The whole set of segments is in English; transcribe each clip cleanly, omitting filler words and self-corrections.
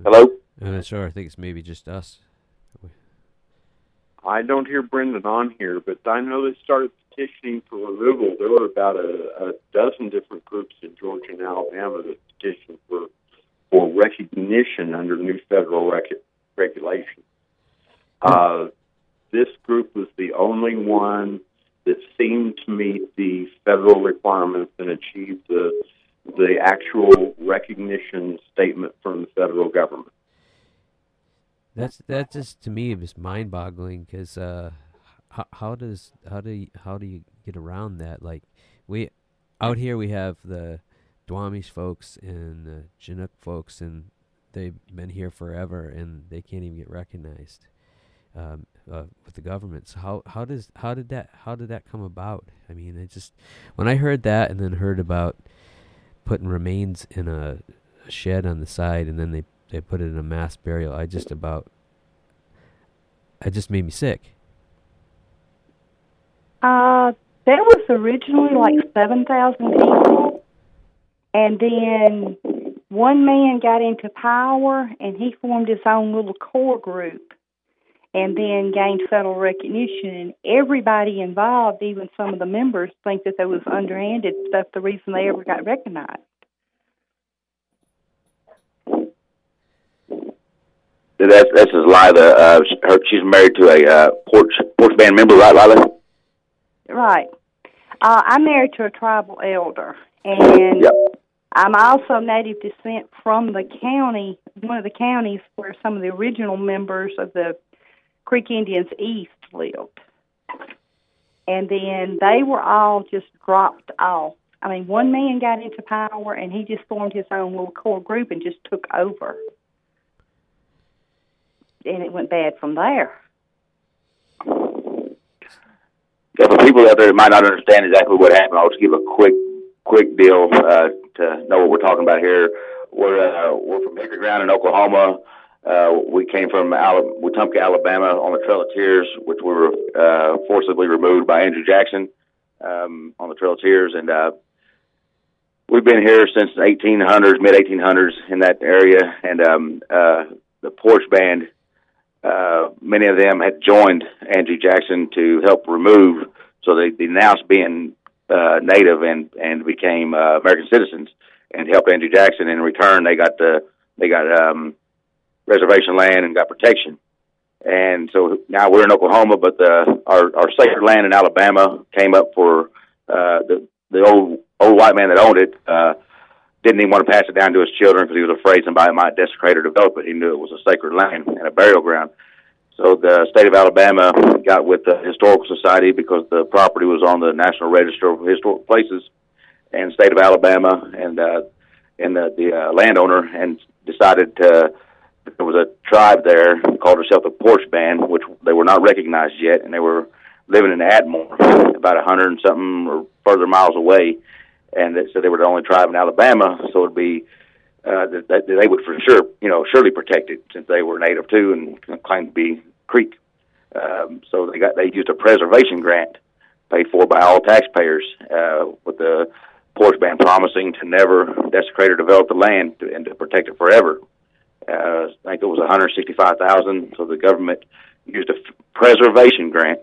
Hello? Sure, I think it's maybe just us. I don't hear Brendan on here, but I know they started petitioning for removal. There were about a dozen different groups in Georgia and Alabama that petitioned for recognition under new federal regulation. This group was the only one that seemed to meet the federal requirements and achieve the actual recognition statement from the federal government. That just to me is mind-boggling because how do you get around that? Like we out here we have the Duwamish folks and the Chinook folks, and they've been here forever, and they can't even get recognized with the government. So how did that come about? I mean, it just when I heard that and then heard about putting remains in a shed on the side and then they put it in a mass burial, it just made me sick. There was originally like 7,000 people, and then one man got into power and he formed his own little core group and then gained federal recognition, and everybody involved, even some of the members, think that there was underhanded stuff the reason they ever got recognized. This is Lila. She's married to a porch band member, right, Lila? Right. I'm married to a tribal elder, and yep. I'm also native descent from the county, one of the counties where some of the original members of the Creek Indians East lived. And then they were all just dropped off. I mean, one man got into power, and he just formed his own little core group and just took over. And it went bad from there. Yeah, for people out there that might not understand exactly what happened, I'll just give a quick deal to know what we're talking about here. We're from Hickory Ground in Oklahoma. We came from Wetumpka, Alabama, on the Trail of Tears, which we were forcibly removed by Andrew Jackson on the Trail of Tears, and we've been here since the 1800s, mid 1800s, in that area. And the Porch Band, many of them had joined Andrew Jackson to help remove, so they denounced being Native and became American citizens and helped Andrew Jackson. In return, they got reservation land and got protection. And so now we're in Oklahoma, but our sacred land in Alabama came up for the old white man that owned it. Didn't even want to pass it down to his children because he was afraid somebody might desecrate or develop it. He knew it was a sacred land and a burial ground. So the state of Alabama got with the Historical Society because the property was on the National Register of Historic Places, and the state of Alabama and the landowner, and decided to. There was a tribe there called herself the Porch Band, which they were not recognized yet, and they were living in Atmore, about 100 and something or further miles away. And they said they were the only tribe in Alabama, so it'd be that they would for sure, surely protect it since they were native too and claimed to be Creek. So they used a preservation grant paid for by all taxpayers, with the Porch Band promising to never desecrate or develop the land and to protect it forever. I think it was $165,000. So the government used a preservation grant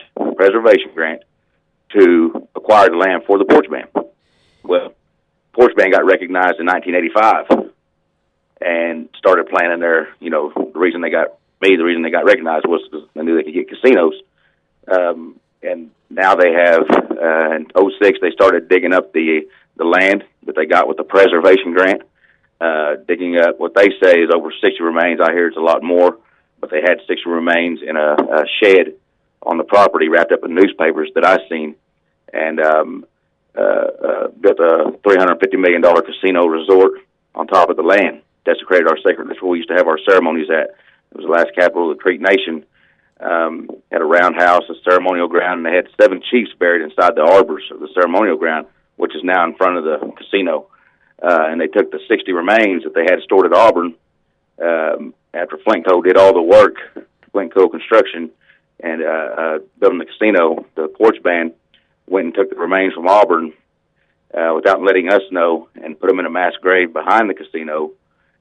to acquire the land for the Porch Band. Well, Porch Band got recognized in 1985 and started planning their. The reason they got recognized was because they knew they could get casinos. And now they have in 2006 they started digging up the land that they got with the preservation grant. Digging up what they say is over 60 remains. I hear it's a lot more, but they had 60 remains in a shed on the property wrapped up in newspapers that I've seen, and built a $350 million casino resort on top of the land, desecrated our sacred. That's where we used to have our ceremonies at. It was the last capital of the Creek Nation. Had a roundhouse, a ceremonial ground, and they had 7 chiefs buried inside the arbors of the ceremonial ground, which is now in front of the casino. And they took the 60 remains that they had stored at Auburn after Flintco did all the work, Flintco Construction, and building the casino. The Porch Band went and took the remains from Auburn without letting us know and put them in a mass grave behind the casino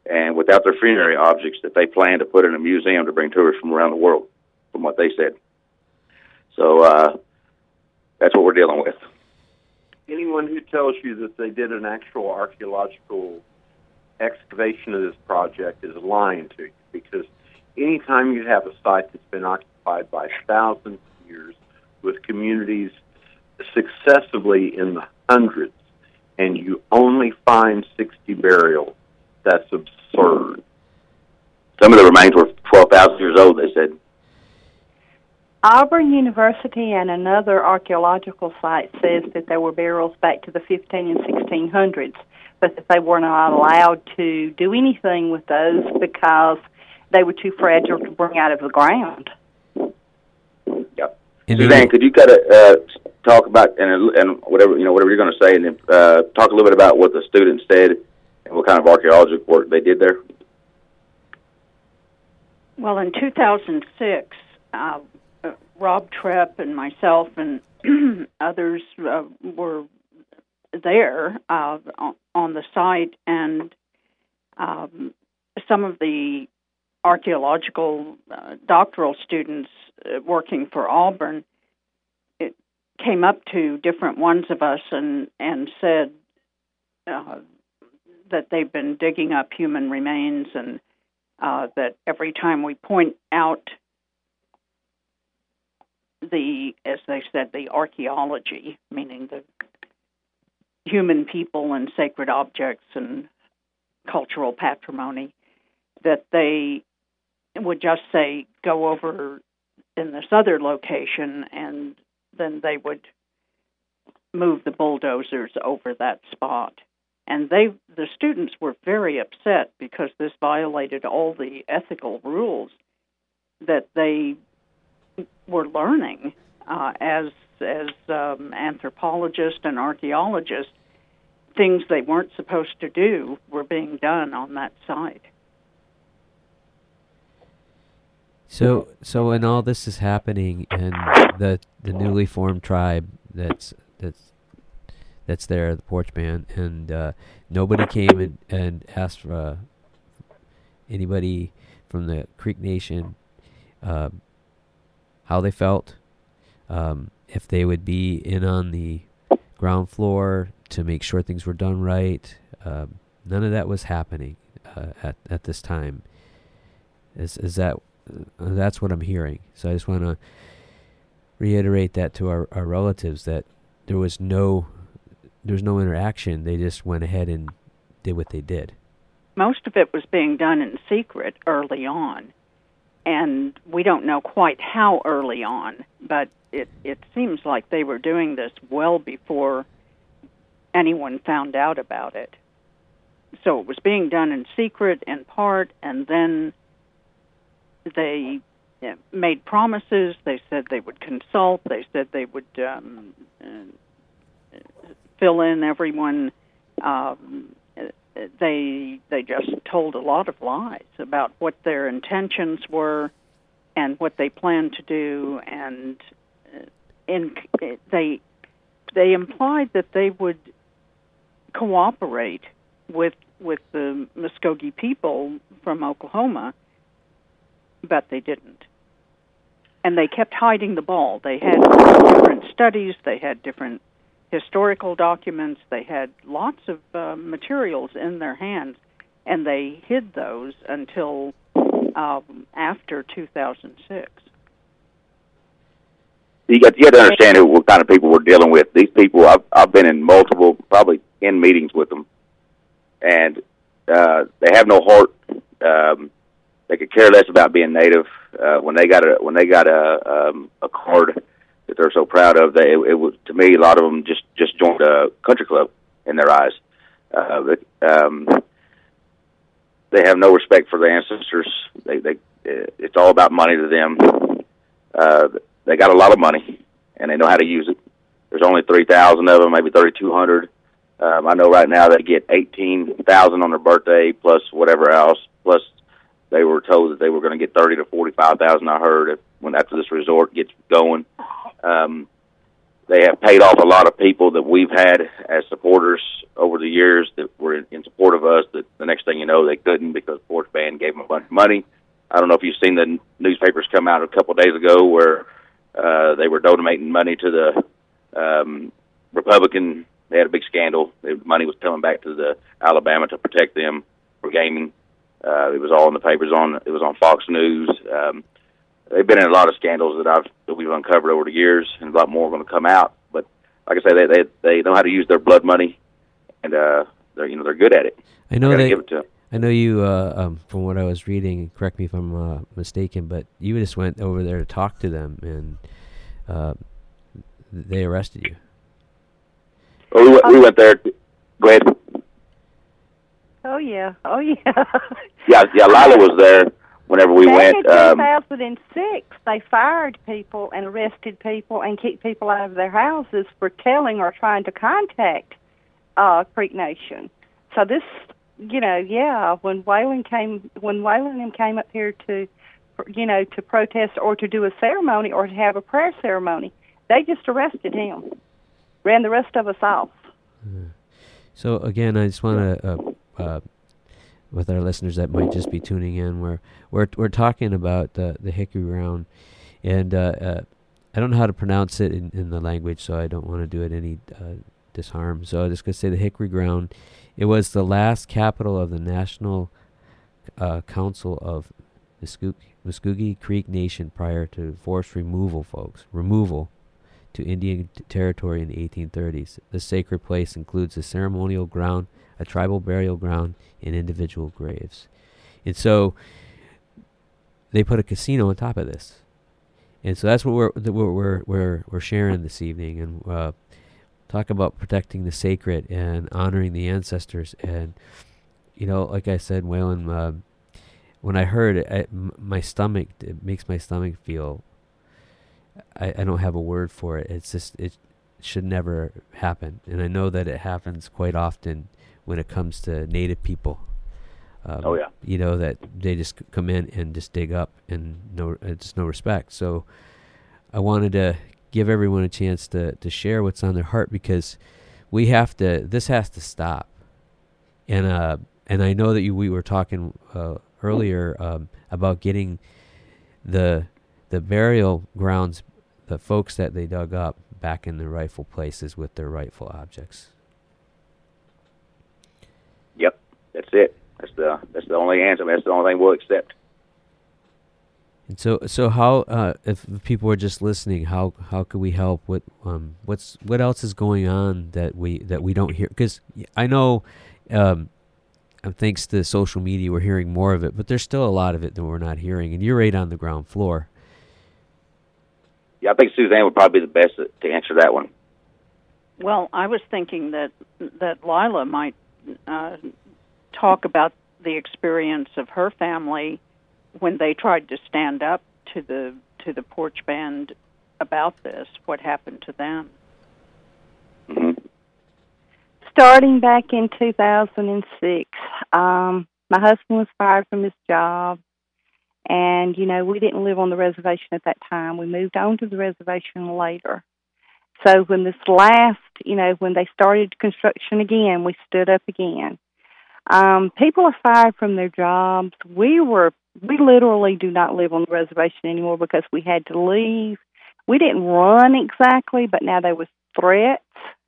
and without their funerary objects that they plan to put in a museum to bring tourists from around the world, from what they said. So that's what we're dealing with. Anyone who tells you that they did an actual archaeological excavation of this project is lying to you, because anytime you have a site that's been occupied by thousands of years with communities successively in the hundreds, and you only find 60 burials, that's absurd. Some of the remains were 12,000 years old, they said. Auburn University and another archaeological site says that there were burials back to the 15 and 1600s, but that they were not allowed to do anything with those because they were too fragile to bring out of the ground. Yep. Suzanne, could you kind of talk about and whatever you're going to say, and then talk a little bit about what the students said and what kind of archaeological work they did there? Well, in 2006, Rob Trepp and myself and others were there on the site, and some of the archaeological doctoral students working for Auburn came up to different ones of us and said that they've been digging up human remains, and that every time we point out as they said, the archaeology, meaning the human people and sacred objects and cultural patrimony, that they would just say, go over in this other location, and then they would move the bulldozers over that spot. And the students were very upset because this violated all the ethical rules that they were learning as anthropologists and archaeologists. Things they weren't supposed to do were being done on that site. So when all this is happening, and the newly formed tribe that's there, the Porchman, and nobody came and asked for anybody from the Creek Nation how they felt, if they would be in on the ground floor to make sure things were done right. None of that was happening at this time. Is that that's what I'm hearing. So I just want to reiterate that to our relatives, that there was no interaction. They just went ahead and did what they did. Most of it was being done in secret early on, and we don't know quite how early on, but it seems like they were doing this well before anyone found out about it. So it was being done in secret in part, and then they made promises. They said they would consult. They said they would fill in everyone. They just told a lot of lies about what their intentions were and what they planned to do, and they implied that they would cooperate with the Muskogee people from Oklahoma, but they didn't. And they kept hiding the ball. They had different studies, they had different historical documents, they had lots of materials in their hands, and they hid those until after 2006. You got to understand what kind of people we're dealing with. These people, I've been in multiple, probably 10 meetings with them, and they have no heart. They could care less about being Native. When they got a card that they're so proud of, it was, to me, a lot of them just joined a country club in their eyes. They have no respect for their ancestors. It's all about money to them. They got a lot of money, and they know how to use it. There's only 3,000 of them, maybe 3,200. I know right now they get 18,000 on their birthday, plus whatever else. Plus, they were told that they were going to get 30 to 45,000. I heard after this resort gets going. they have paid off a lot of people that we've had as supporters over the years that were in support of us, that the next thing you know, they couldn't because Porch Band gave them a bunch of money. I don't know if you've seen the newspapers come out a couple of days ago where they were donating money to the Republican. They had a big scandal. The money was coming back to the Alabama to protect them for gaming. It was all in the papers. It was on Fox News. They've been in a lot of scandals that we've uncovered over the years, and a lot more are going to come out. But like I say, they know how to use their blood money, and they're good at it. I know give it to them. I know you, from what I was reading, correct me if I'm mistaken, but you just went over there to talk to them, and they arrested you. Well, we went there. Go ahead. Oh yeah. Yeah, Lila was there whenever we went. In 2006, they fired people and arrested people and kicked people out of their houses for telling or trying to contact Creek Nation. So this, when Waylon and him came up here to protest or to do a ceremony or to have a prayer ceremony, they just arrested him, ran the rest of us off. So again, I just want to, with our listeners that might just be tuning in, we're talking about the Hickory Ground, and I don't know how to pronounce it in the language, so I don't want to do it any disharm. So I'm just going to say the Hickory Ground. It was the last capital of the National Council of Muskogee Creek Nation prior to forced removal to Indian territory in the 1830s. This sacred place includes a ceremonial ground, a tribal burial ground, and individual graves. And so they put a casino on top of this. And so that's what we're sharing this evening, and talk about protecting the sacred and honoring the ancestors. And like I said, Waylon, when I heard it, it makes my stomach feel. I don't have a word for it. It's just it should never happen, and I know that it happens quite often when it comes to Native people. That they just come in and just dig up, and just no respect. So I wanted to give everyone a chance to share what's on their heart, because this has to stop. And I know that we were talking earlier about getting the burial grounds, the folks that they dug up, back in their rightful places with their rightful objects. Yep, that's it. That's the only answer. That's the only thing we'll accept. And so how, if people are just listening, how could we help? What else is going on that we don't hear? Because I know, thanks to social media, we're hearing more of it, but there's still a lot of it that we're not hearing. And you're right on the ground floor. Yeah, I think Suzanne would probably be the best to answer that one. Well, I was thinking that Lila might talk about the experience of her family when they tried to stand up to the Porch Band about this. What happened to them? Mm-hmm. Starting back in 2006, my husband was fired from his job. And, we didn't live on the reservation at that time. We moved on to the reservation later. So when this last, when they started construction again, we stood up again. People are fired from their jobs. We literally do not live on the reservation anymore because we had to leave. We didn't run exactly, but now there was threats,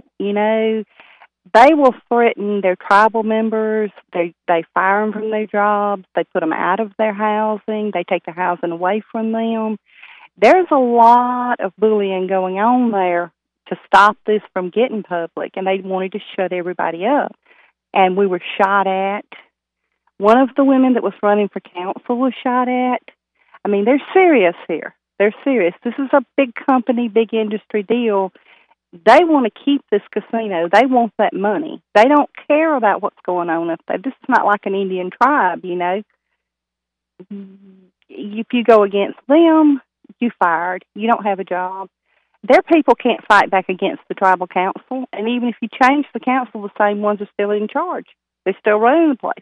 They will threaten their tribal members. They fire them from their jobs. They put them out of their housing. They take their housing away from them. There's a lot of bullying going on there to stop this from getting public, and they wanted to shut everybody up. And we were shot at. One of the women that was running for council was shot at. I mean, they're serious here. They're serious. This is a big company, big industry deal. They want to keep this casino. They want that money. They don't care about what's going on up there. This is not like an Indian tribe, If you go against them, you're fired. You don't have a job. Their people can't fight back against the tribal council. And even if you change the council, the same ones are still in charge. They're still running the place.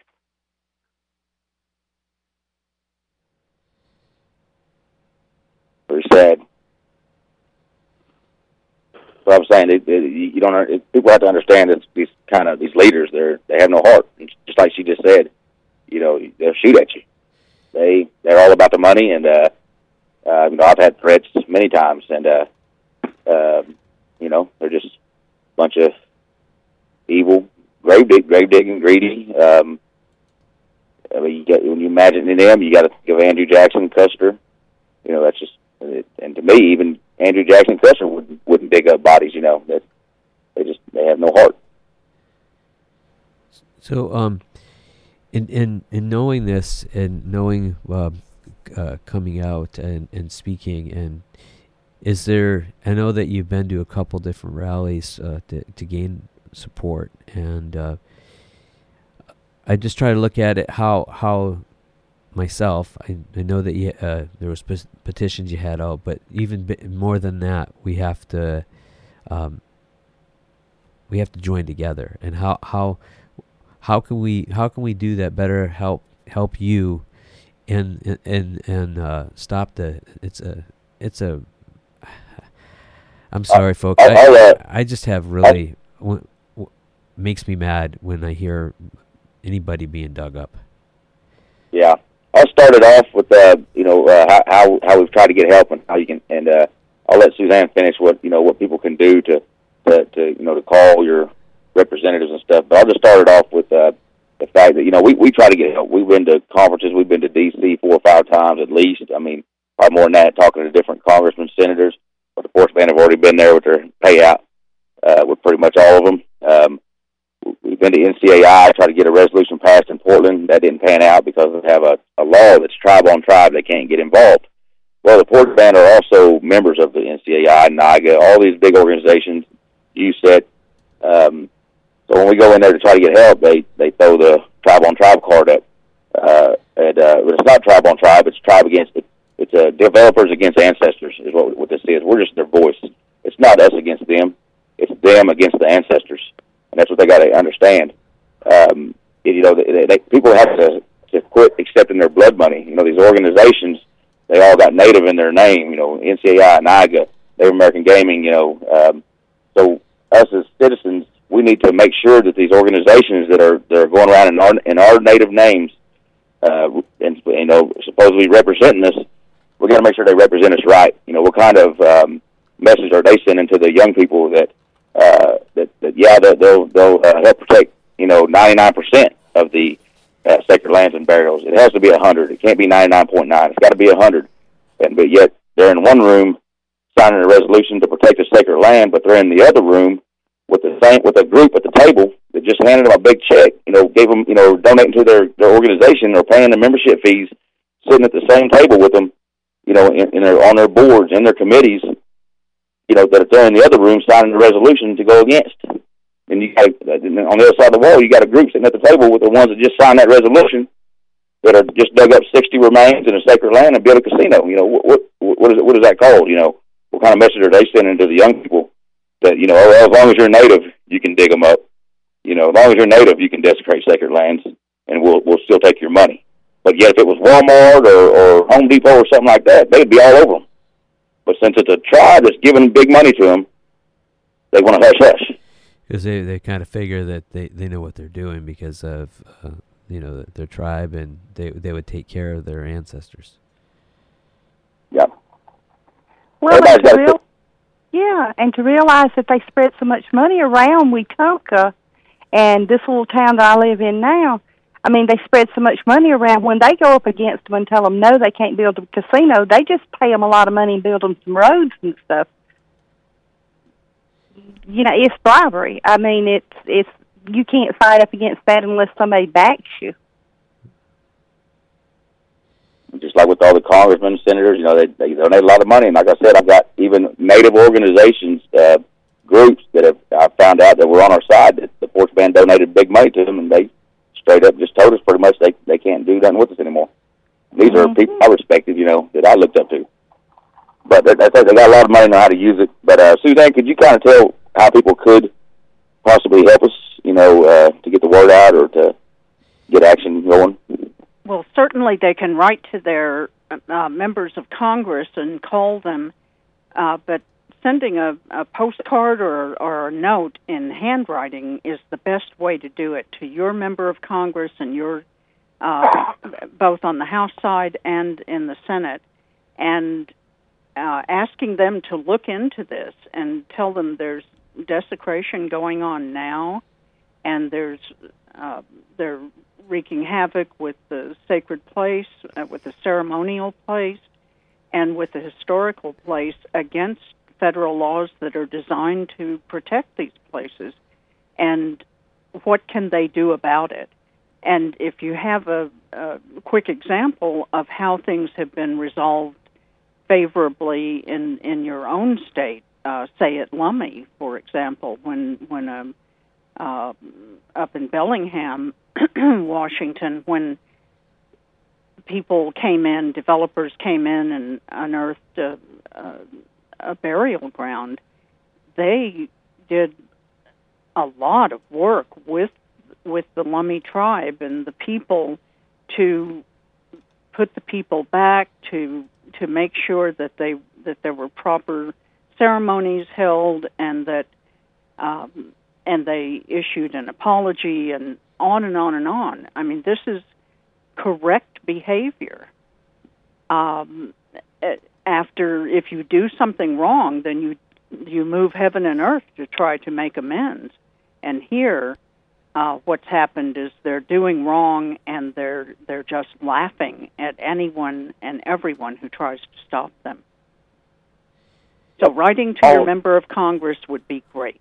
Very sad. So I'm saying you don't. People have to understand that these leaders, they have no heart. Just like she just said, they'll shoot at you. They're all about the money, and I've had threats many times, and they're just a bunch of evil, grave digging, greedy. When you imagine in them, you got to think of Andrew Jackson, Custer. That's just, and to me, even Andrew Jackson, Custer wouldn't dig up bodies. That they have no heart. So, in knowing this and knowing coming out and speaking, and is there? I know that you've been to a couple different rallies to gain support, and I just try to look at it how myself. I know that there was petitions you had out, but even more than that, we have to join together. And how can we do that better? Help you and stop the it's a. I'm sorry, folks. I just have really makes me mad when I hear anybody being dug up. Yeah, I'll start it off with how we've tried to get help and how you can, and I'll let Suzanne finish what people can do to call your representatives and stuff. But I'll just start it off with the fact that we try to get help. We've been to conferences. We've been to D.C. 4 or 5 times at least. I mean, probably more than that, talking to different congressmen, senators. But the Force Band have already been there with their payout with pretty much all of them. We've been to NCAI, tried to get a resolution passed in Portland. That didn't pan out because they have a law that's tribe on tribe. They can't get involved. Well, the Force Band are also members of the NCAI, NIGA, all these big organizations, USET. So when we go in there to try to get help, they throw the tribe on tribe card up. But it's not tribe on tribe. It's tribe against it's developers against ancestors is what this is. We're just their voice. It's not us against them. It's them against the ancestors. And that's what they got to understand. People have to quit accepting their blood money. These organizations, they all got Native in their name. NCAI, NIGA, Native American Gaming. So us as citizens, we need to make sure that these organizations that are going around in our Native names, and supposedly representing us, we're going to make sure they represent us right. What kind of message are they sending to the young people that they'll help protect 99% of the sacred lands and burials. It has to be 100. It can't be 99.9. It's got to be 100. But yet they're in one room signing a resolution to protect the sacred land, but they're in the other room with a group at the table that just handed them a big check. Gave them donating to their organization or paying the membership fees, sitting at the same table with them, on their boards and their committees. That they're in the other room signing the resolution to go against. And you got on the other side of the wall, you got a group sitting at the table with the ones that just signed that resolution that are just dug up 60 remains in a sacred land and built a casino. What is that called? What kind of message are they sending to the young people that as long as you're Native, you can dig them up. As long as you're Native, you can desecrate sacred lands, and we'll still take your money. But yet, if it was Walmart or Home Depot or something like that, they'd be all over them. But since it's a tribe that's giving big money to them, they want to hush-hush. Because they kind of figure that they know what they're doing because of their tribe, and they would take care of their ancestors. Yeah. Well, and to realize that they spread so much money around Wetumpka and this little town that I live in now, I mean, they spread so much money around. When they go up against them and tell them, no, they can't build a casino, they just pay them a lot of money and build them some roads and stuff. It's bribery. I mean, it's you can't fight up against that unless somebody backs you. Just like with all the congressmen and senators, they donate a lot of money. And like I said, I've got even Native organizations, groups that I found out that were on our side that the Force Band donated big money to them, and they straight up just told us pretty much they can't do nothing with us anymore. These are people I respected, that I looked up to. But they got a lot of money, know how to use it. But Suzanne, could you kind of tell how people could possibly help us, to get the word out or to get action going? Well, certainly they can write to their members of Congress and call them, but sending a postcard or a note in handwriting is the best way to do it to your member of Congress and your both on the House side and in the Senate, and asking them to look into this and tell them there's desecration going on now, and they're wreaking havoc with the sacred place, with the ceremonial place, and with the historical place against federal laws that are designed to protect these places. And what can they do about it? And if you have a quick example of how things have been resolved favorably in your own state, say at Lummi, for example, when up in Bellingham, Washington, when people came in, developers came in and unearthed a burial ground, they did a lot of work with the Lummi tribe and the people to put the people back, to make sure that there were proper ceremonies held, and that and they issued an apology, and on and on and on. I mean, this is correct behavior. After, if you do something wrong, then you move heaven and earth to try to make amends. And here, what's happened is they're doing wrong, and they're just laughing at anyone and everyone who tries to stop them. So writing to your member of Congress would be great.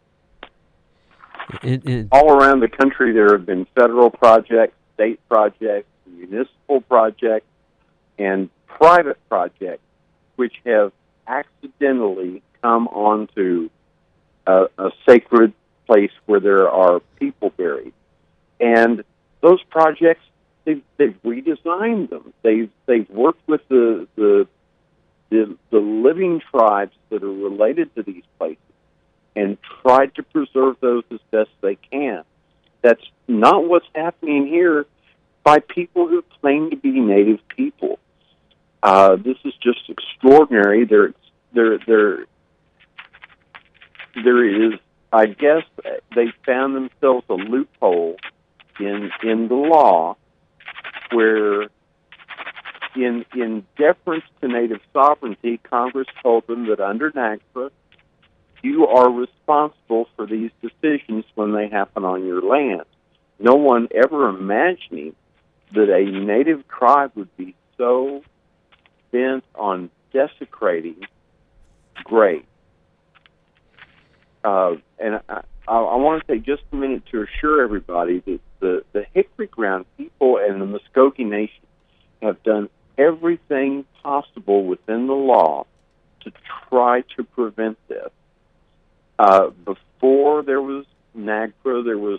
All around the country, there have been federal projects, state projects, municipal projects, and private projects which have accidentally come onto a sacred place where there are people buried. And those projects, they've redesigned them. They've worked with the living tribes that are related to these places and tried to preserve those as best they can. That's not what's happening here by people who claim to be native people. This is just extraordinary. There is, I guess, they found themselves a loophole in the law where, in deference to native sovereignty, Congress told them that under NAGPRA, you are responsible for these decisions when they happen on your land. No one ever imagining that a native tribe would be so bent on desecrating graves. And I want to take just a minute to assure everybody that the Hickory Ground people and the Muskogee Nation have done everything possible within the law to try to prevent this. Before there was NAGPRA, there was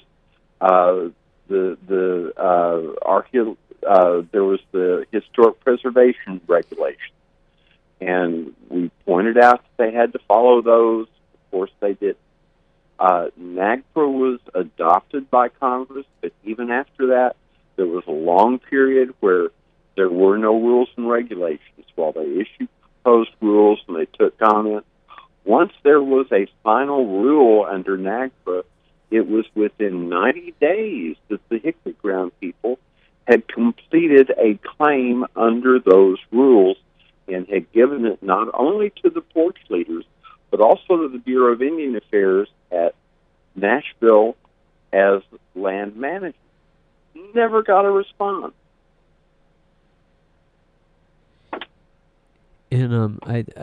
there was the Historic Preservation Regulations, and we pointed out that they had to follow those. Of course, they did. NAGPRA was adopted by Congress, but even after that, there was a long period where there were no rules and regulations. While they issued proposed rules and they took comments, once there was a final rule under NAGPRA, it was within 90 days that the Hickory Ground people had completed a claim under those rules and had given it not only to the porch leaders, but also to the Bureau of Indian Affairs at Nashville as land management. Never got a response. And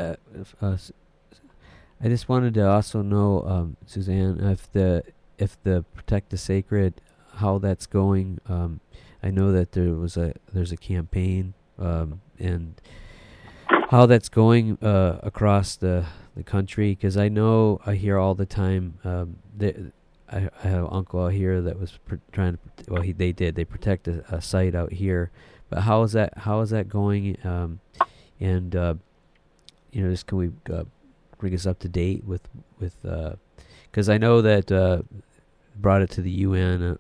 I just wanted to also know, Suzanne, if the Protect the Sacred, how that's going. I know that there's a campaign, and how that's going across the country, because I hear all the time that I have an uncle out here that was trying to, they protect a site out here, but how is that going? And just can we bring us up to date with because I know that brought it to the UN.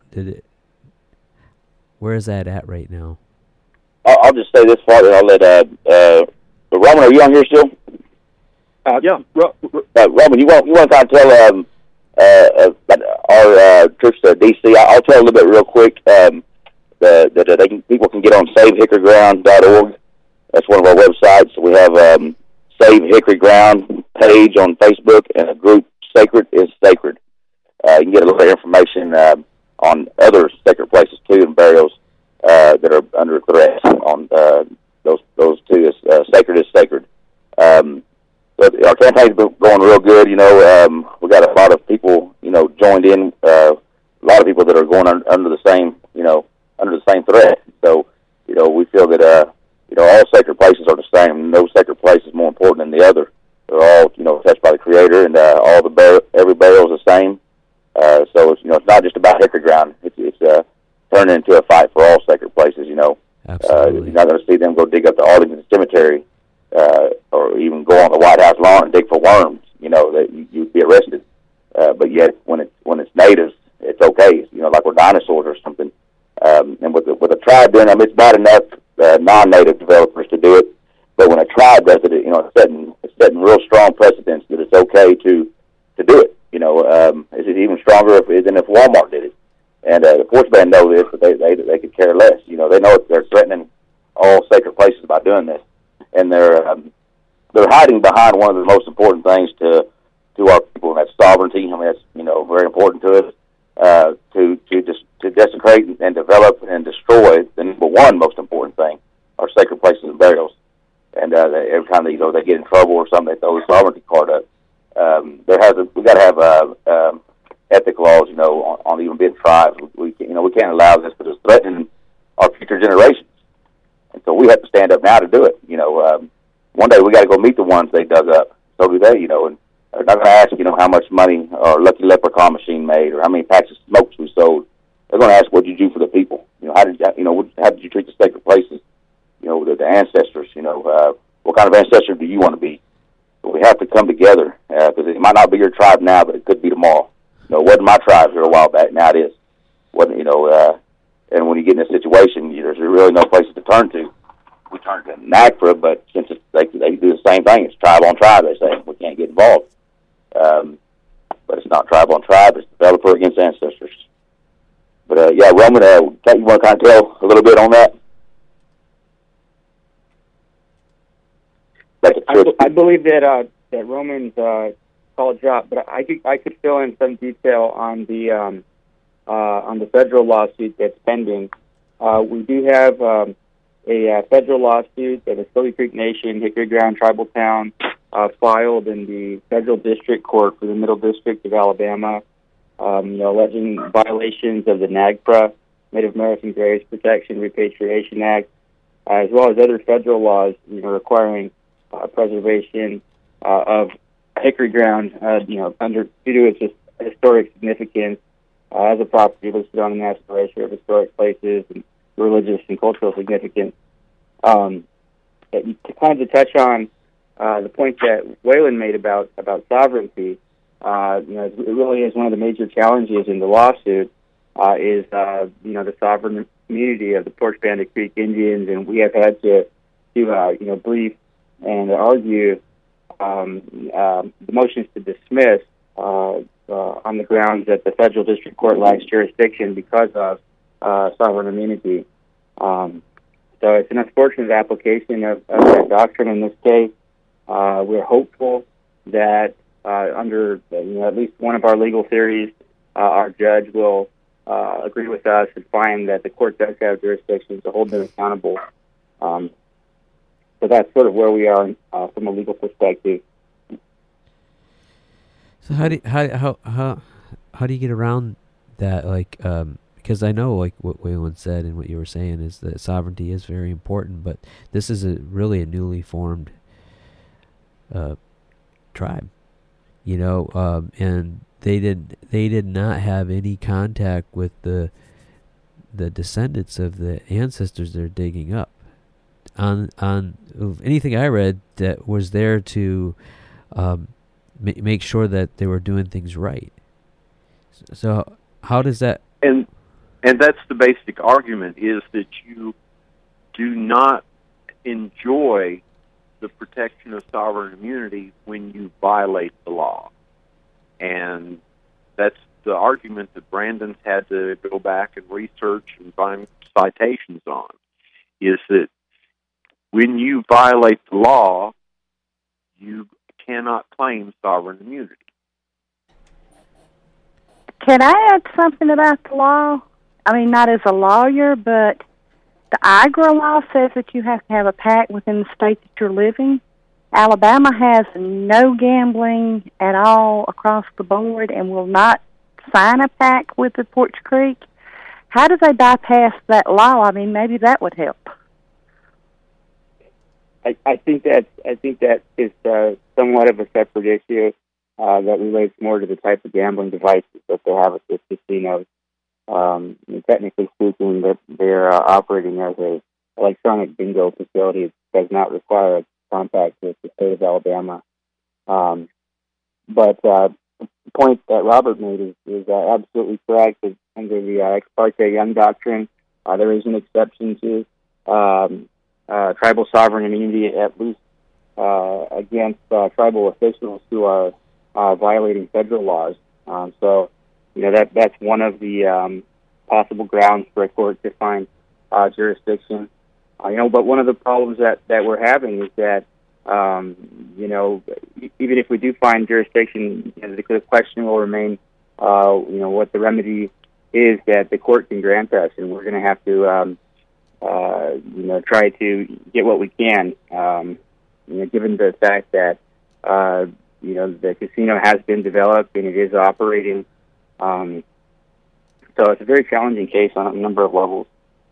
Where is that at right now? I'll just say this part, and I'll let Roman, are you on here still? Roman, you want to kind of tell our troops to DC? I'll tell a little bit real quick. That people can get on SaveHickoryGround.org. That's one of our websites. We have Save Hickory Ground page on Facebook and a group, Sacred is Sacred. You can get a little bit of information on other sacred places too and burials that are under threat. On those two, Sacred is Sacred. But our campaign's been going real good. We got a lot of people, joined in. A lot of people that are going under the same, under the same threat. So, we feel that all sacred places are the same. No sacred place is more important than the other. They're all, touched by the Creator, and every burial is the same. So it's not just about Hickory Ground. It's turning into a fight for all sacred places. Absolutely. You're not going to see them go dig up the Arlington Cemetery, or even go on the White House lawn and dig for worms. That you'd be arrested. But yet, when it's natives, it's okay. Like we're dinosaurs or something. And with a tribe doing it, it's bad enough non-native developers to do it, but when a tribe does it, it's setting real strong precedents that it's okay to do it. It's even stronger than if Walmart did it. And the Porch Band know this, but they could care less. They know they're threatening all sacred places by doing this, and they're hiding behind one of the most important things to our people, and that's sovereignty. That's very important to us. To desecrate and develop and destroy the number one most important thing, are sacred places and burials. And every time they get in trouble or something, they throw the sovereignty card up. We got to have ethic laws, on even being tribes. We can't allow this because it's threatening our future generations. And so we have to stand up now to do it. One day we got to go meet the ones they dug up. So do they, and they're not going to ask, how much money our Lucky Leprechaun machine made or how many packs of smokes we sold. They're going to ask, what did you do for the people? How did you treat the sacred places? The ancestors. What kind of ancestor do you want to be? But we have to come together because it might not be your tribe now, but it could be tomorrow. It wasn't my tribe here a while back. Now it is. And when you get in a situation, there's really no place to turn to. We turn to NAGPRA, but since they do the same thing, it's tribe on tribe. They say we can't get involved. But it's not tribe on tribe. It's developer against ancestors. But, Roman, you want to kind of tell a little bit on that? I believe that Roman's call dropped, but I could fill in some detail on the federal lawsuit that's pending. We do have a federal lawsuit that the Silly Creek Nation, Hickory Ground Tribal Town, filed in the Federal District Court for the Middle District of Alabama, alleging violations of the NAGPRA, Native American Graves Protection Repatriation Act, as well as other federal laws, requiring preservation of Hickory Ground, due to its historic significance as a property listed on the National Register of Historic Places and religious and cultural significance. To touch on the point that Waylon made about sovereignty, it really is one of the major challenges in the lawsuit. Is the sovereign immunity of the Porch Bandit Creek Indians, and we have had to brief and argue the motions to dismiss on the grounds that the federal district court lacks jurisdiction because of sovereign immunity. So it's an unfortunate application of that doctrine in this case. We're hopeful that under at least one of our legal theories, our judge will agree with us and find that the court does have jurisdiction to hold them accountable. So that's sort of where we are from a legal perspective. So how do you get around that? Like, because I know, like what Waylon said and what you were saying is that sovereignty is very important, but this is really a newly formed tribe, and they did not have any contact with the descendants of the ancestors they're digging up. On anything I read, that was there to make sure that they were doing things right. So how does that? And that's the basic argument, is that you do not enjoy the protection of sovereign immunity when you violate the law. And that's the argument that Brandon's had to go back and research and find citations on, is that when you violate the law, you cannot claim sovereign immunity. Can I add something about the law? I mean, not as a lawyer, but the IGRA law says that you have to have a pact within the state that you're living. Alabama has no gambling at all across the board and will not sign a pact with the Poarch Creek. How do they bypass that law? I mean, maybe that would help. I think that is somewhat of a separate issue that relates more to the type of gambling devices that they have at the casinos. Technically speaking, they're operating as a electronic bingo facility. It does not require a compact with the state of Alabama. But the point that Robert made is absolutely correct. Under the Ex parte Young Doctrine, there is an exception to tribal sovereign immunity, at least against tribal officials who are violating federal laws. So, that's one of the possible grounds for a court to find jurisdiction. But one of the problems that we're having is that, even if we do find jurisdiction, the question will remain, what the remedy is that the court can grant us, and we're going to have to, try to get what we can, given the fact that, the casino has been developed and it is operating. So it's a very challenging case on a number of levels.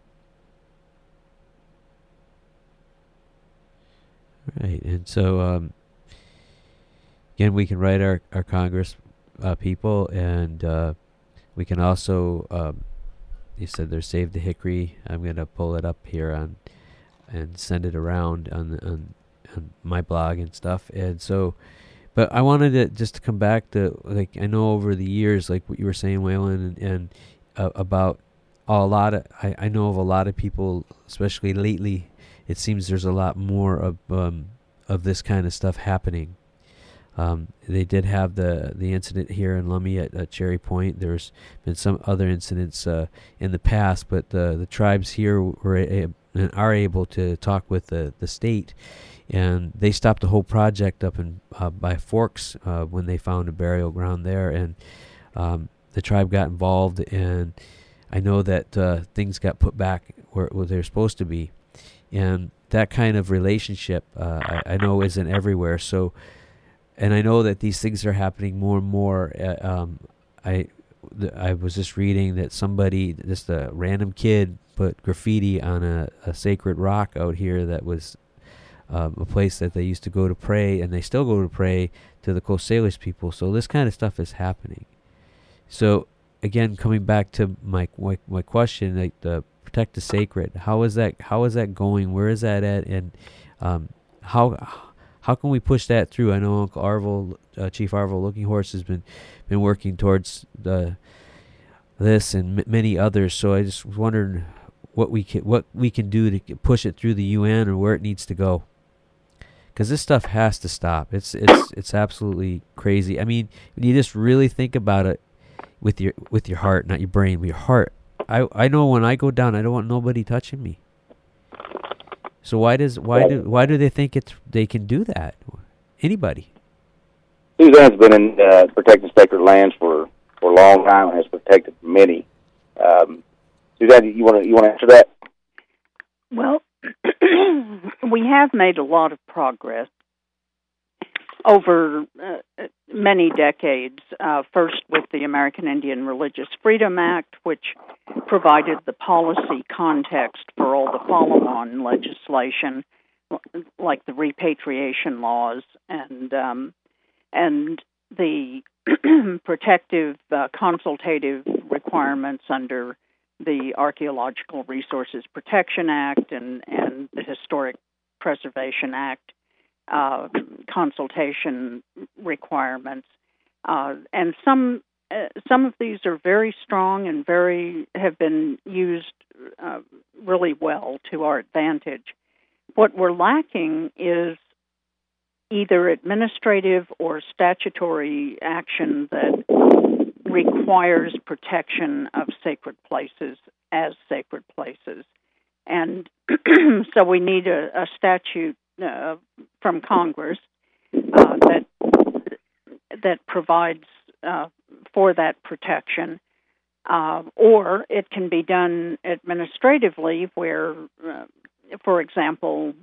Right, and so again, we can write our Congress people, and we can also. You said there's Save the Hickory. I'm gonna pull it up here and send it around on my blog and stuff. And so, but I wanted to just come back to, like, I know over the years, like what you were saying, Waylon, and about a lot of, I know of a lot of people, especially lately. It seems there's a lot more of this kind of stuff happening. They did have the incident here in Lummi at Cherry Point. There's been some other incidents in the past, but the tribes here are able to talk with the state, and they stopped the whole project up in by Forks when they found a burial ground there, and the tribe got involved, and I know that things got put back where they're supposed to be. And that kind of relationship, I know, isn't everywhere. So, and I know that these things are happening more and more. I was just reading that somebody, just a random kid, put graffiti on a sacred rock out here that was a place that they used to go to pray, and they still go to pray to the Coast Salish people. So this kind of stuff is happening. So again, coming back to my question, like the Protect the Sacred. How is that going? Where is that at? And how can we push that through? I know Uncle Arvil, Chief Arvil Looking Horse, has been working towards this and many others. So I just wondered what we can do to push it through the UN, or where it needs to go. Because this stuff has to stop. It's absolutely crazy. I mean, when you just really think about it with your heart, not your brain, with your heart. I know when I go down, I don't want nobody touching me. So why do they think they can do that? Anybody? Suzanne's been in protecting sacred lands for a long time and has protected many. Suzanne, you want to answer that? Well, we have made a lot of progress over many decades, first with the American Indian Religious Freedom Act, which provided the policy context for all the follow-on legislation, like the repatriation laws and the protective consultative requirements under the Archaeological Resources Protection Act and the Historic Preservation Act. Consultation requirements, and some of these are very strong and have been used really well to our advantage. What we're lacking is either administrative or statutory action that requires protection of sacred places as sacred places. And so we need a statute from Congress that provides for that protection. Or it can be done administratively where, for example,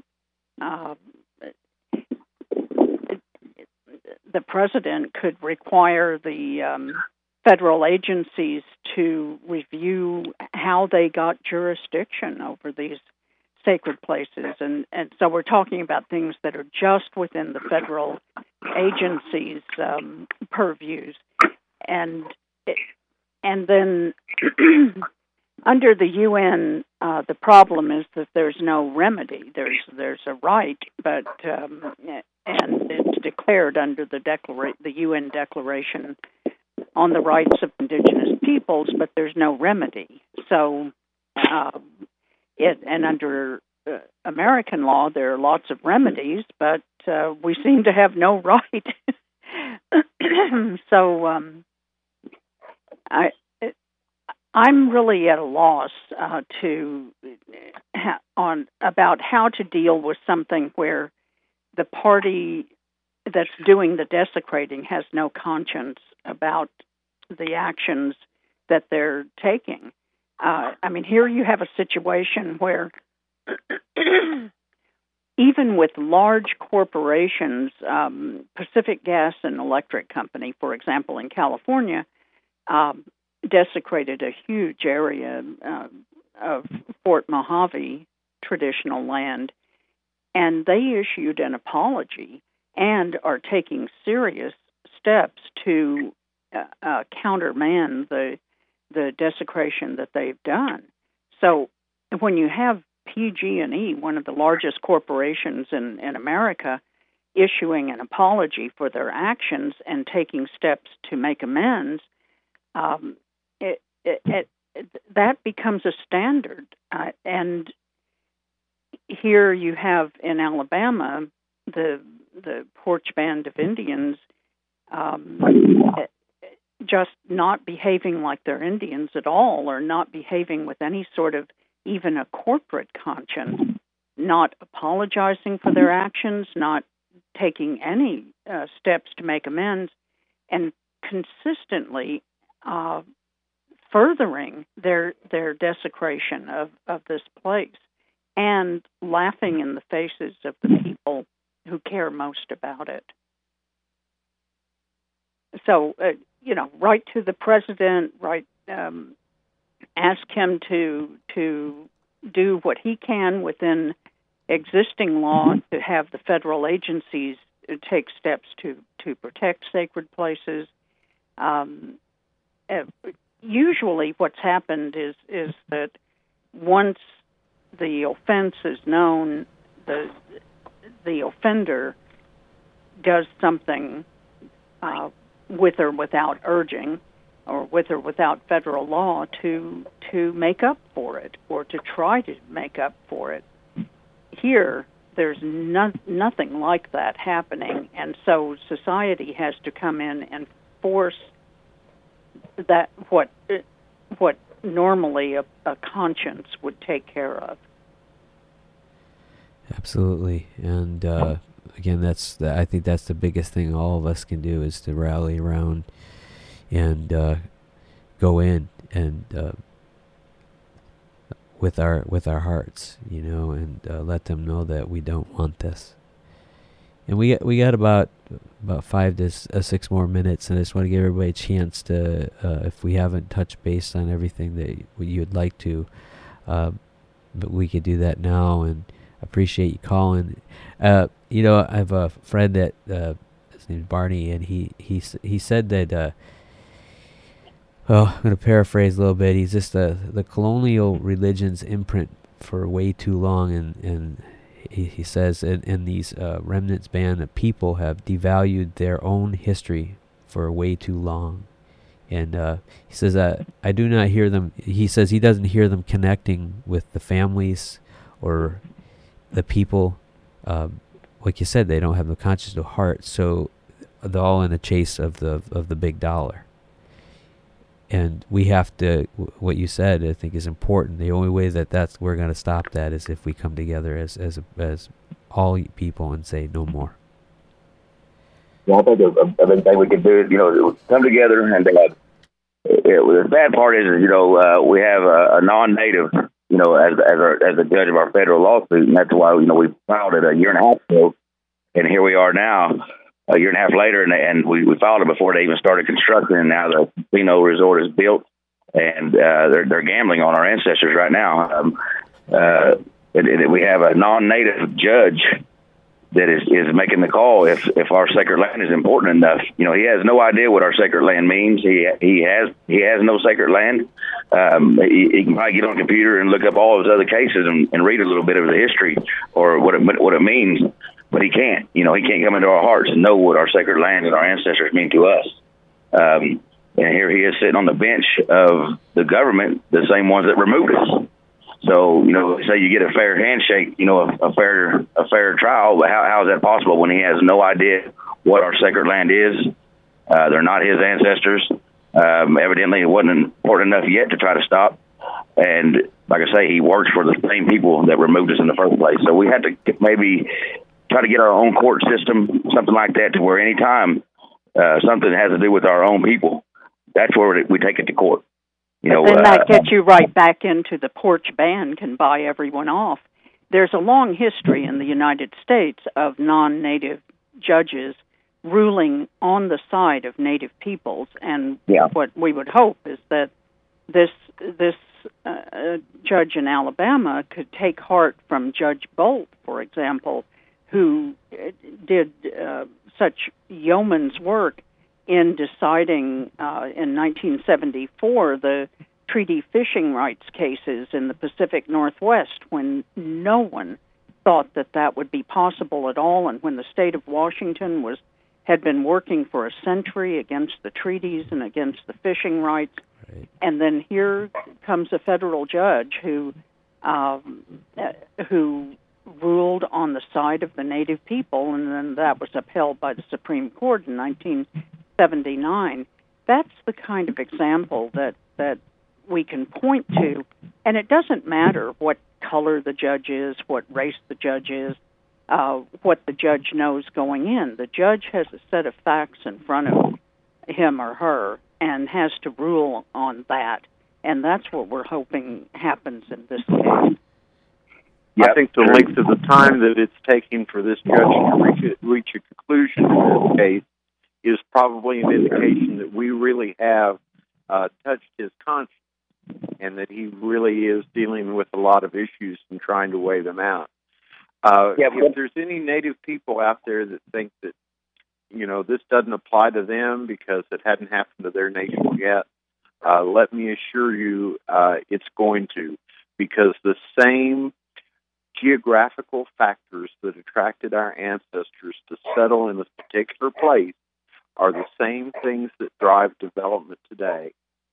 the president could require the federal agencies to review how they got jurisdiction over these sacred places. And so we're talking about things that are just within the federal agencies' purviews. And then under the UN, the problem is that there's no remedy. There's a right, but and it's declared under the UN Declaration on the Rights of Indigenous Peoples, but there's no remedy. So, and under American law, there are lots of remedies, but we seem to have no right. So, I'm really at a loss about how to deal with something where the party that's doing the desecrating has no conscience about the actions that they're taking. I mean, here you have a situation where even with large corporations, Pacific Gas and Electric Company, for example, in California, desecrated a huge area of Fort Mojave traditional land, and they issued an apology and are taking serious steps to countermand the desecration that they've done. So when you have PG&E, one of the largest corporations in America, issuing an apology for their actions and taking steps to make amends, that becomes a standard. And here you have in Alabama the Porch Band of Indians just not behaving like they're Indians at all, or not behaving with any sort of even a corporate conscience, not apologizing for their actions, not taking any steps to make amends, and consistently furthering their desecration of this place and laughing in the faces of the people who care most about it. So, write to the president, ask him to do what he can within existing law to have the federal agencies take steps to protect sacred places. Usually what's happened is that once the offense is known, the offender does something with or without urging, or with or without federal law, to make up for it, or to try to make up for it. Here, there's nothing like that happening, and so society has to come in and force that what normally a conscience would take care of. Absolutely, and again, I think that's the biggest thing all of us can do, is to rally around and go in and with our hearts, and let them know that we don't want this. And we got about 5 to 6 more minutes, and I just want to give everybody a chance to, if we haven't touched base on everything that you'd like to, but we could do that now. And appreciate you calling. I have a friend that his name's Barney, and he said that. I'm going to paraphrase a little bit. He's just the colonial religion's imprint for way too long, and he says, and these remnants band of people have devalued their own history for way too long. And he says that I do not hear them. He says he doesn't hear them connecting with the families or the people like you said, they don't have the conscience of heart, so they're all in the chase of the big dollar. And we have to, what you said, I think is important. The only way that we're going to stop that is if we come together as all people and say no more. Well, I think a big thing we could do is, come together. And the bad part is, we have a non-native, as a judge of our federal lawsuit, and that's why, we filed it a year and a half ago, and here we are now, a year and a half later, and we filed it before they even started construction, and now the casino resort is built, and they're gambling on our ancestors right now. We have a non-native judge that is making the call if our sacred land is important enough. He has no idea what our sacred land means. He has no sacred land. He can probably get on a computer and look up all of his other cases and read a little bit of the history or what it means, but he can't. He can't come into our hearts and know what our sacred land and our ancestors mean to us. And here he is sitting on the bench of the government, the same ones that removed us. So, say you get a fair handshake, a fair trial, but how is that possible when he has no idea what our sacred land is? They're not his ancestors. Evidently, it wasn't important enough yet to try to stop. And like I say, he works for the same people that removed us in the first place. So we had to maybe try to get our own court system, something like that, to where any time something has to do with our own people, that's where we take it to court. Then that gets you right back into the porch ban can buy everyone off. There's a long history in the United States of non-native judges ruling on the side of native peoples, and what we would hope is that this judge in Alabama could take heart from Judge Bolt, for example, who did such yeoman's work in deciding in 1974 the treaty fishing rights cases in the Pacific Northwest, when no one thought that would be possible at all, and when the state of Washington had been working for a century against the treaties and against the fishing rights. Right. And then here comes a federal judge who ruled on the side of the native people, and then that was upheld by the Supreme Court in 1979. That's the kind of example that we can point to, and it doesn't matter what color the judge is, what race the judge is, what the judge knows going in. The judge has a set of facts in front of him or her and has to rule on that, and that's what we're hoping happens in this case. I think the length of the time that it's taking for this judge to reach a conclusion in this case is probably an indication that we really have touched his conscience, and that he really is dealing with a lot of issues and trying to weigh them out. If there's any native people out there that think that, this doesn't apply to them because it hadn't happened to their nation yet, let me assure you it's going to, because the same geographical factors that attracted our ancestors to settle in this particular place are the same things that drive development today.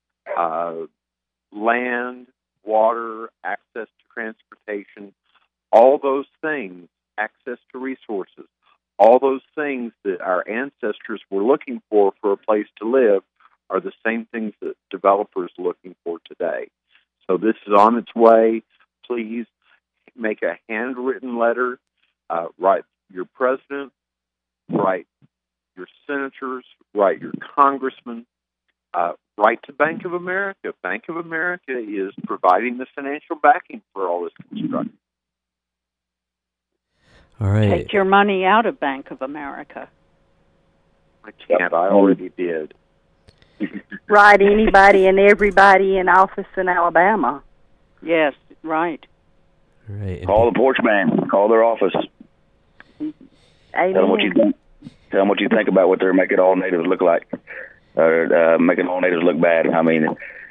Land, water, access to transportation, all those things, access to resources, all those things that our ancestors were looking for a place to live are the same things that developers are looking for today. So this is on its way. Please make a handwritten letter, write your president, write your senators, write your congressman, write to Bank of America. Bank of America is providing the financial backing for all this construction. All right. Take your money out of Bank of America. I can't. I already did. Right, anybody and everybody in office in Alabama. Yes, right. Right. Call the porch man. Call their office. Amen. Tell them what you think. Tell them what you think about what they're making all natives look like. Making all natives look bad. I mean,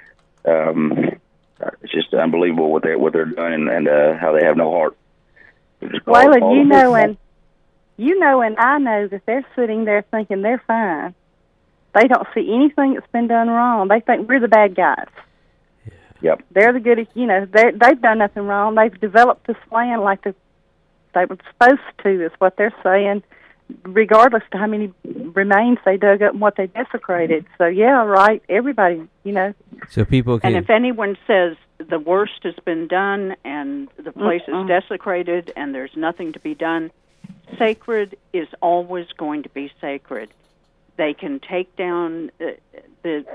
it's just unbelievable what they're doing and how they have no heart. Well, and you know, and I know that they're sitting there thinking they're fine. They don't see anything that's been done wrong. They think we're the bad guys. Yep. They're the good. They've done nothing wrong. They've developed this land like the They were supposed to, is what they're saying, regardless of how many remains they dug up and what they desecrated. So, yeah, right, everybody, So people can... And if anyone says the worst has been done and the place is desecrated and there's nothing to be done, sacred is always going to be sacred. They can take down this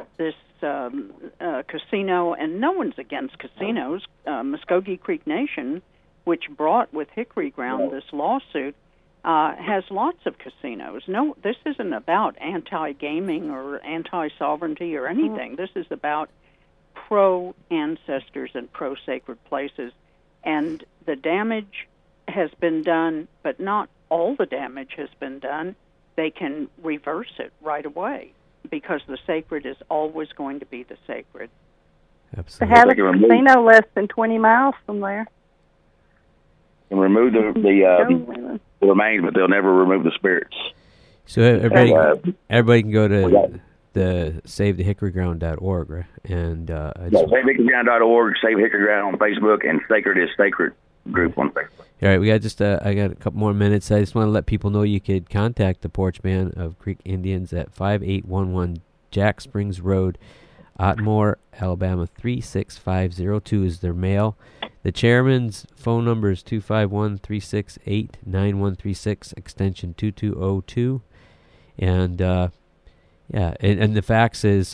casino, and no one's against casinos. Muskogee Creek Nation, which brought with Hickory Ground this lawsuit, has lots of casinos. No, this isn't about anti-gaming or anti-sovereignty or anything. This is about pro-ancestors and pro-sacred places. And the damage has been done, but not all the damage has been done. They can reverse it right away because the sacred is always going to be the sacred. Absolutely. They have a casino less than 20 miles from there. And remove the remains, but they'll never remove the spirits. So everybody can go to the SaveTheHickoryGround.org, right? And SaveHickoryGround.org, Save Hickory Ground on Facebook, and Sacred is Sacred group on Facebook. All right, we got I got a couple more minutes. I just want to let people know you could contact the Porch Man of Creek Indians at 5811 Jack Springs Road, Otmore, Alabama 36502 is their mail. The chairman's phone number is 251-368-9136, extension 2202. And and the fax is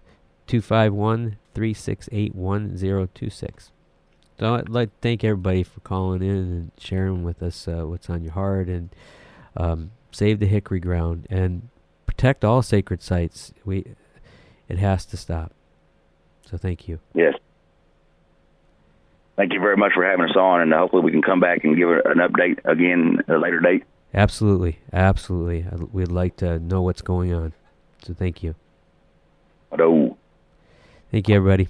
251-368-1026. So I'd like to thank everybody for calling in and sharing with us what's on your heart, and save the Hickory Ground and protect all sacred sites. It has to stop. So thank you. Yes. Thank you very much for having us on, and hopefully we can come back and give an update again at a later date. Absolutely. Absolutely. We'd like to know what's going on. So thank you. Hello. Thank you, everybody.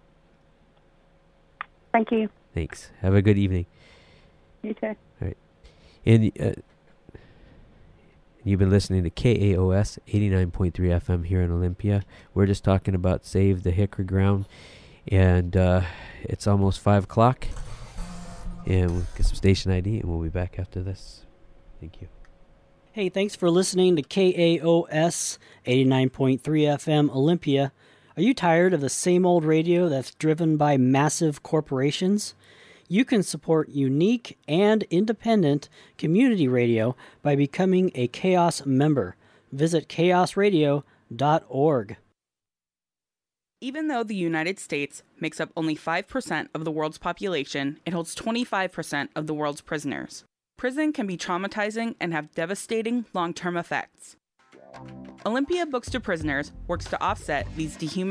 Thank you. Thanks. Have a good evening. You too. All right. And you've been listening to KAOS 89.3 FM here in Olympia. We're just talking about Save the Hickory Ground. And it's almost 5 o'clock. And we'll get some station ID, and we'll be back after this. Thank you. Hey, thanks for listening to KAOS 89.3 FM Olympia. Are you tired of the same old radio that's driven by massive corporations? You can support unique and independent community radio by becoming a Chaos member. Visit chaosradio.org. Even though the United States makes up only 5% of the world's population, it holds 25% of the world's prisoners. Prison can be traumatizing and have devastating long-term effects. Olympia Books to Prisoners works to offset these dehumanizing